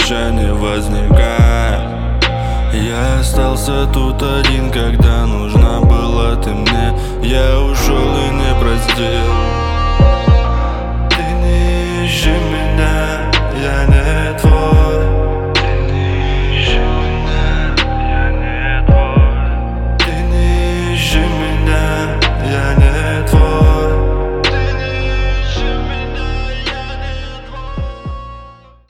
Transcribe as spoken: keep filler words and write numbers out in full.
прощания возникает. Я остался тут один, когда нужна была ты мне. Я ушел и не простил.